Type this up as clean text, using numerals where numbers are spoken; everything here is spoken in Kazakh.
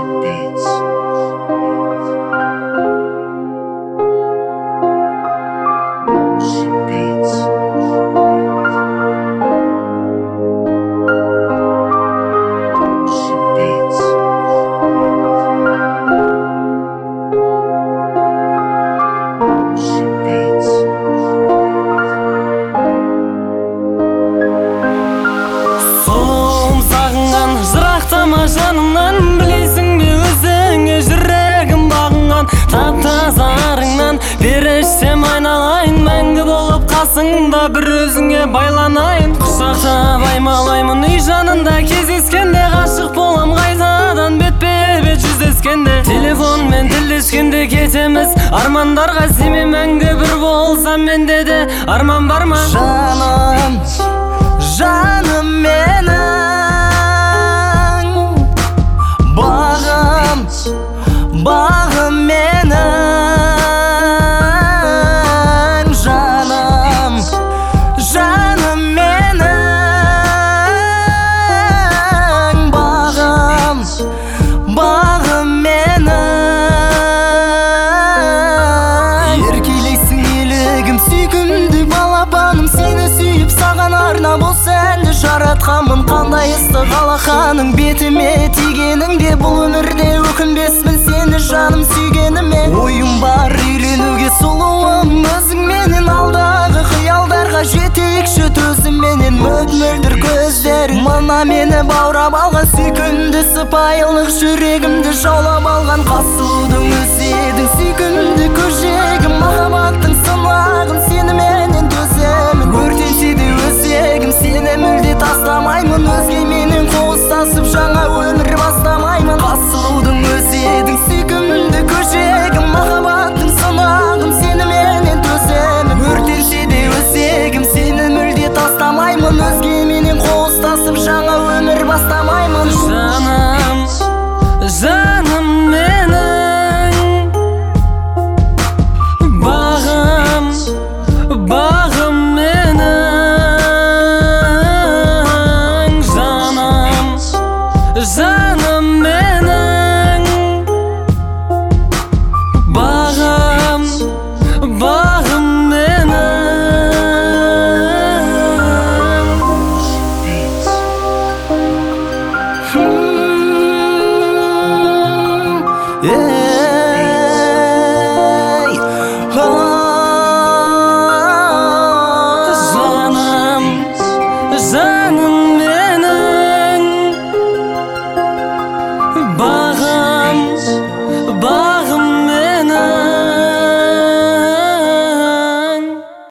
Жанымнан білесің бе өзіңе жүрегім бағынған тап-таза арыңнан берешсем айналайын мәңгі болып қасыңда бір өзіңе байланайын құшақтап аймалаймын үй жанында кездескенде ғашық болам қайтадан бетпе-бет жүздескенде телефонмен тілдескенде кетеміз армандарға сене мәңгі бір болсам менде де арман бар ма жаным жаным менің бағым менің жаным жаным менің бағым менің еркелейсің елігім сүйкімді балапаным сені сүйіп саған арнап осы әнді жаратқанмын қандай ыстық алақаның бетіме тигеніңде бұл өмірде өкінбеспін сені жаным сүйгеніме ойым бар үйренуге сұлуым өзіңменен алдағы қиялдарға жетейікші төзімменен мөп-мөлдір көздерің мына мені баурап алған сүйкімді сыпайылық жүрегімді жаулап алған қасылудың өзі едің сүйкімді көжегім махаббаттың сынағын сеніменен төземін өртенсе де өзегім сені мүлде тастамаймын өзгеменен қоштасып жаңа өмір бастамаймын қасылудың өзі едің сүйкімді көжегім махаббаттың сынағын сеніменен төземін өртенсе де өзегім сені мүлде тастамаймын өзгеменен қоштасып жаңа өмір бастамаймын жаным жаным менің бағым менің жаным менің бағым менің Yeah.